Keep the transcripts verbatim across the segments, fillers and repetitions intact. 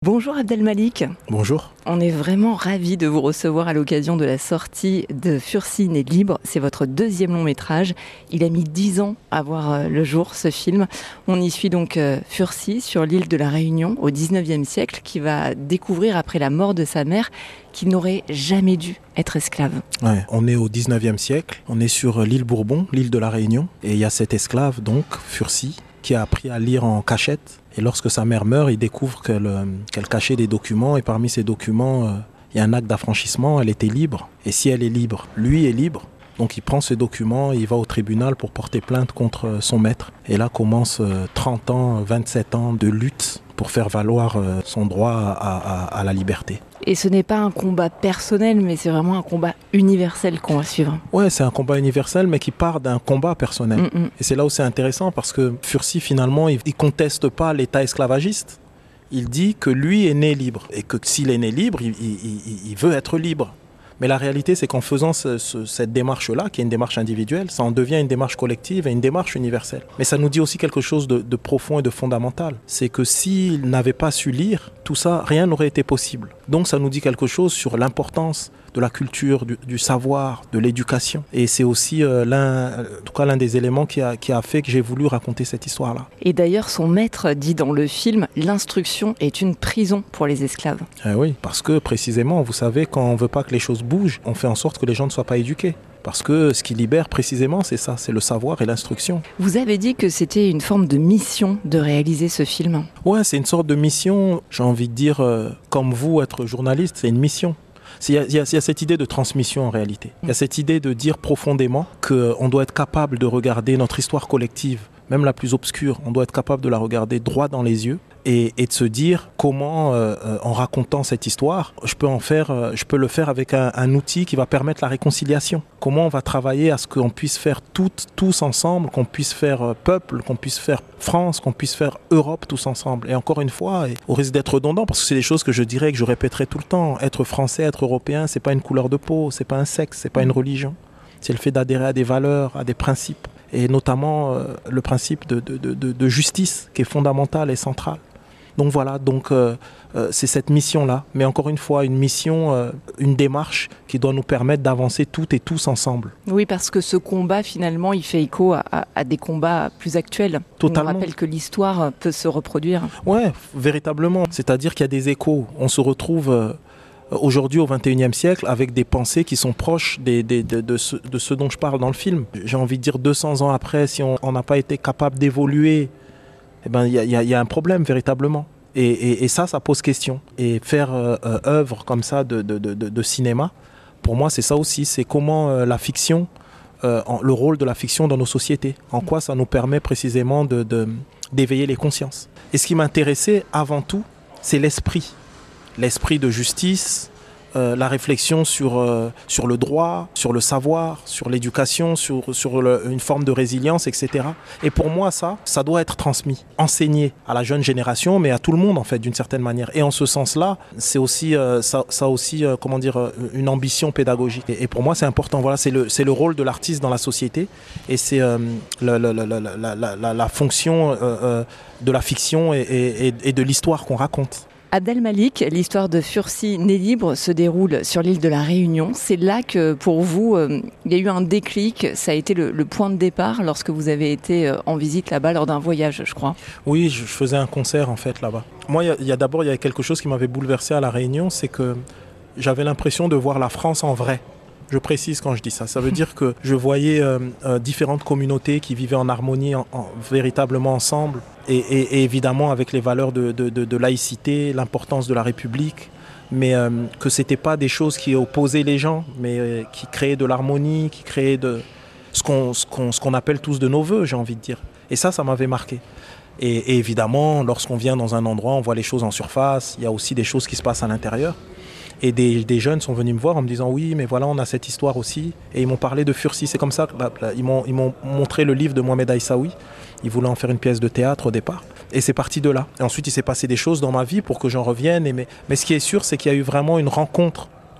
Bonjour Abdelmalik. Bonjour. On est vraiment ravis de vous recevoir à l'occasion de la sortie de Fursi né libre. C'est votre deuxième long métrage. Il a mis dix ans à voir le jour, ce film. On y suit donc Fursi sur l'île de la Réunion au dix-neuvième siècle, qui va découvrir après la mort de sa mère qu'il n'aurait jamais dû être esclave. Ouais, on est au dix-neuvième siècle, on est sur l'île Bourbon, l'île de la Réunion, et il y a cet esclave, donc Fursi, qui a appris à lire en cachette. Et lorsque sa mère meurt, il découvre qu'elle, euh, qu'elle cachait des documents, et parmi ces documents, euh, il y a un acte d'affranchissement, elle était libre. Et si elle est libre, lui est libre. Donc il prend ces documents, il va au tribunal pour porter plainte contre son maître. Et là commence euh, trente ans, vingt-sept ans de lutte pour faire valoir euh, son droit à, à, à la liberté. Et ce n'est pas un combat personnel, mais c'est vraiment un combat universel qu'on va suivre. Ouais, c'est un combat universel, mais qui part d'un combat personnel. Mm-mm. Et c'est là où c'est intéressant, parce que Fursi, finalement, il ne conteste pas l'état esclavagiste. Il dit que lui est né libre, et que s'il est né libre, il, il, il, il veut être libre. Mais la réalité, c'est qu'en faisant ce, ce, cette démarche-là, qui est une démarche individuelle, ça en devient une démarche collective et une démarche universelle. Mais ça nous dit aussi quelque chose de, de profond et de fondamental. C'est que s'il n'avait pas su lire, tout ça, rien n'aurait été possible. Donc ça nous dit quelque chose sur l'importance de la culture, du, du savoir, de l'éducation. Et c'est aussi euh, l'un, en tout cas l'un des éléments qui a, qui a fait que j'ai voulu raconter cette histoire-là. Et d'ailleurs, son maître dit dans le film « L'instruction est une prison pour les esclaves ». Eh oui, parce que précisément, vous savez, quand on ne veut pas que les choses bougent, on fait en sorte que les gens ne soient pas éduqués. Parce que ce qui libère précisément, c'est ça, c'est le savoir et l'instruction. Vous avez dit que c'était une forme de mission de réaliser ce film. Ouais, c'est une sorte de mission, j'ai envie de dire, euh, comme vous, être journaliste, c'est une mission. Il y, a, il, y a, il y a cette idée de transmission en réalité. Il y a cette idée de dire profondément qu'on doit être capable de regarder notre histoire collective, même la plus obscure, on doit être capable de la regarder droit dans les yeux et, et de se dire comment, euh, en racontant cette histoire, je peux, en faire, euh, je peux le faire avec un, un outil qui va permettre la réconciliation. Comment on va travailler à ce qu'on puisse faire toutes, tous ensemble, qu'on puisse faire euh, peuple, qu'on puisse faire France, qu'on puisse faire Europe tous ensemble. Et encore une fois, et au risque d'être redondant, parce que c'est des choses que je dirais, que je répéterai tout le temps, être français, être européen, c'est pas une couleur de peau, c'est pas un sexe, c'est pas une religion. C'est le fait d'adhérer à des valeurs, à des principes. Et notamment euh, le principe de, de, de, de justice qui est fondamental et central. Donc voilà, donc, euh, euh, c'est cette mission-là. Mais encore une fois, une mission, euh, une démarche qui doit nous permettre d'avancer toutes et tous ensemble. Oui, parce que ce combat, finalement, il fait écho à, à, à des combats plus actuels. Totalement. On nous rappelle que l'histoire peut se reproduire. Ouais, véritablement. C'est-à-dire qu'il y a des échos. On se retrouve... Euh, aujourd'hui au vingt et unième siècle avec des pensées qui sont proches des, des, de, de, ce, de ce dont je parle dans le film. J'ai envie de dire deux cents ans après, si on n'a pas été capable d'évoluer, eh ben, y a, y a, y a un problème véritablement. Et, et, et ça, ça pose question. Et faire euh, œuvre comme ça de, de, de, de cinéma, pour moi c'est ça aussi, c'est comment euh, la fiction, euh, en, le rôle de la fiction dans nos sociétés, en quoi ça nous permet précisément de, de, d'éveiller les consciences. Et ce qui m'intéressait avant tout, c'est l'esprit. L'esprit de justice, euh, la réflexion sur, euh, sur le droit, sur le savoir, sur l'éducation, sur, sur le, une forme de résilience, et cetera. Et pour moi, ça, ça doit être transmis, enseigné à la jeune génération, mais à tout le monde, en fait, d'une certaine manière. Et en ce sens-là, c'est aussi, euh, ça, ça aussi euh, comment dire, une ambition pédagogique. Et, et pour moi, c'est important. Voilà, c'est le, c'est le rôle de l'artiste dans la société, et c'est euh, la, la, la, la, la, la, la fonction euh, euh, de la fiction et, et, et de l'histoire qu'on raconte. Abdelmalik, l'histoire de Fursi né libre se déroule sur l'île de la Réunion. C'est là que, pour vous, euh, il y a eu un déclic. Ça a été le, le point de départ lorsque vous avez été euh, en visite là-bas lors d'un voyage, je crois. Oui, je faisais un concert en fait là-bas. Moi, il y a, il y a d'abord, il y a quelque chose qui m'avait bouleversé à la Réunion, c'est que j'avais l'impression de voir la France en vrai. Je précise quand je dis ça. Ça veut dire que je voyais euh, euh, différentes communautés qui vivaient en harmonie, en, en, véritablement ensemble. Et, et, et évidemment avec les valeurs de, de, de, de laïcité, l'importance de la République. Mais euh, que ce n'était pas des choses qui opposaient les gens, mais euh, qui créaient de l'harmonie, qui créaient de, ce, qu'on, ce, qu'on, ce qu'on appelle tous de nos voeux, j'ai envie de dire. Et ça, ça m'avait marqué. Et, et évidemment, lorsqu'on vient dans un endroit, on voit les choses en surface. Il y a aussi des choses qui se passent à l'intérieur. Et des, des jeunes sont venus me voir en me disant oui, mais voilà, on a cette histoire aussi. Et ils m'ont parlé de Fursi. C'est comme ça qu'ils m'ont, ils m'ont montré le livre de Mohamed Aïssaoui. Ils voulaient en faire une pièce de théâtre au départ. Et c'est parti de là. Et ensuite, il s'est passé des choses dans ma vie pour que j'en revienne. Et mais, mais ce qui est sûr, c'est qu'il y a eu vraiment une rencontre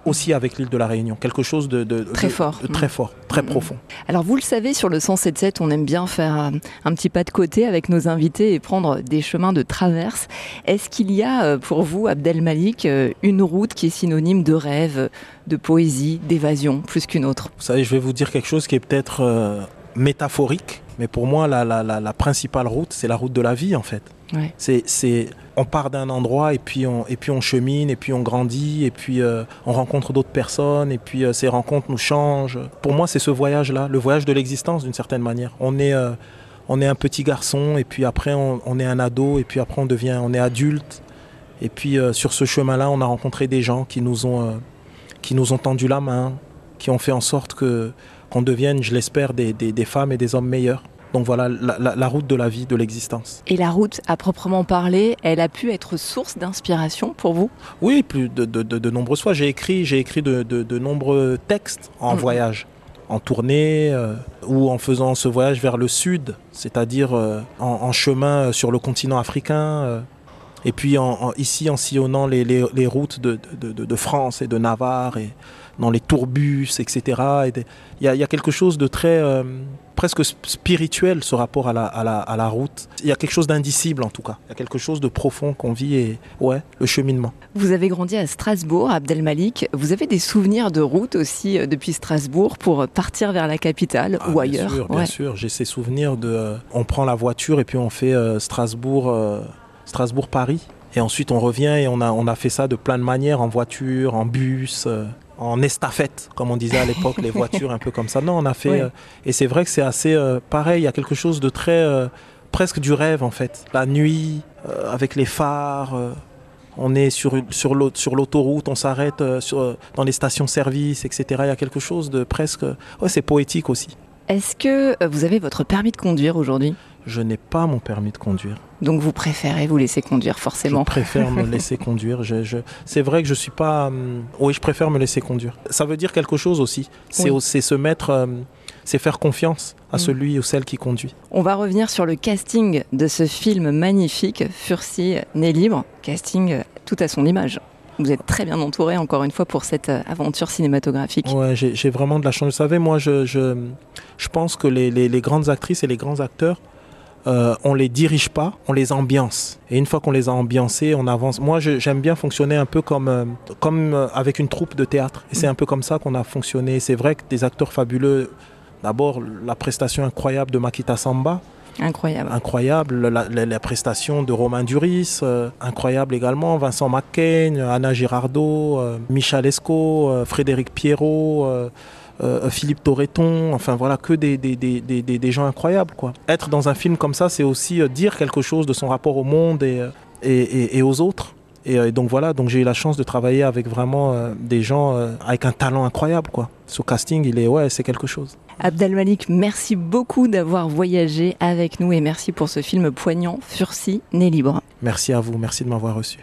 aussi avec l'île de la Réunion. Quelque chose de, de, très, de, fort. de très fort, très mmh. profond. Alors vous le savez, sur le cent sept sept, on aime bien faire un, un petit pas de côté avec nos invités et prendre des chemins de traverse. Est-ce qu'il y a pour vous, Abdelmalik, une route qui est synonyme de rêve, de poésie, d'évasion, plus qu'une autre? Vous savez, je vais vous dire quelque chose qui est peut-être euh, métaphorique, mais pour moi, la, la, la, la principale route, c'est la route de la vie, en fait. Ouais. C'est, c'est, on part d'un endroit et puis on, et puis on chemine et puis on grandit et puis euh, on rencontre d'autres personnes et puis euh, ces rencontres nous changent. Pour moi, c'est ce voyage-là, le voyage de l'existence d'une certaine manière. On est, euh, on est un petit garçon et puis après on, on est un ado et puis après on devient, on est adulte. Et puis euh, sur ce chemin-là, on a rencontré des gens qui nous ont, euh, qui nous ont tendu la main, qui ont fait en sorte que, qu'on devienne, je l'espère, des, des, des femmes et des hommes meilleurs. Donc voilà, la, la, la route de la vie, de l'existence. Et la route, à proprement parler, elle a pu être source d'inspiration pour vous? Oui, plus de, de, de, de nombreuses fois. J'ai écrit, j'ai écrit de, de, de nombreux textes en mmh. voyage, en tournée euh, ou en faisant ce voyage vers le sud, c'est-à-dire euh, en, en chemin sur le continent africain. Euh, et puis en, en, ici, en sillonnant les, les, les routes de, de, de, de France et de Navarre, et dans les tourbus, et cetera. Il y, y a quelque chose de très... Euh, presque spirituel, ce rapport à la, à, la, à la route. Il y a quelque chose d'indicible en tout cas. Il y a quelque chose de profond qu'on vit et ouais, le cheminement. Vous avez grandi à Strasbourg, Abdelmalik. Vous avez des souvenirs de route aussi depuis Strasbourg pour partir vers la capitale ah, ou ailleurs? Bien sûr, bien ouais. sûr. J'ai ces souvenirs de... Euh, on prend la voiture et puis on fait euh, Strasbourg, euh, Strasbourg-Paris. Et ensuite on revient et on a, on a fait ça de plein de manières, en voiture, en bus... Euh, en estafette, comme on disait à l'époque, les voitures un peu comme ça. Non, on a fait... Oui. Euh, et c'est vrai que c'est assez euh, pareil, il y a quelque chose de très... Euh, presque du rêve, en fait. La nuit, euh, avec les phares, euh, on est sur, sur, l'aut- sur l'autoroute, on s'arrête euh, sur, dans les stations-service, et cetera. Il y a quelque chose de presque... Ouais, c'est poétique aussi. Est-ce que vous avez votre permis de conduire aujourd'hui ? Je n'ai pas mon permis de conduire. Donc vous préférez vous laisser conduire forcément ? Je préfère me laisser conduire. Je, je... C'est vrai que je suis pas... Hum... Oui, je préfère me laisser conduire. Ça veut dire quelque chose aussi. C'est, oui. c'est se mettre... Hum... C'est faire confiance à mmh. celui ou celle qui conduit. On va revenir sur le casting de ce film magnifique, Fursi né libre. Casting tout à son image. Vous êtes très bien entouré, encore une fois, pour cette aventure cinématographique. Ouais, j'ai, j'ai vraiment de la chance. Vous savez, moi, je, je, je pense que les, les, les grandes actrices et les grands acteurs, euh, on ne les dirige pas, on les ambiance. Et une fois qu'on les a ambiancés, on avance. Moi, je, j'aime bien fonctionner un peu comme, euh, comme euh, avec une troupe de théâtre. Et c'est un peu comme ça qu'on a fonctionné. C'est vrai que des acteurs fabuleux... D'abord, la prestation incroyable de Makita Samba. Incroyable. Incroyable. La, la, la prestation de Romain Duris. Euh, incroyable également. Vincent McCain, Anna Girardot, euh, Michel Esco, euh, Frédéric Pierrot, euh, euh, Philippe Torreton. Enfin, voilà, que des, des, des, des, des gens incroyables, quoi. Être dans un film comme ça, c'est aussi euh, dire quelque chose de son rapport au monde et, et, et, et aux autres. Et, et donc voilà, donc j'ai eu la chance de travailler avec vraiment euh, des gens euh, avec un talent incroyable, quoi. Ce casting, il est, ouais, c'est quelque chose. Abdelmalik, merci beaucoup d'avoir voyagé avec nous et merci pour ce film poignant, Fursi né libre. Merci à vous, merci de m'avoir reçu.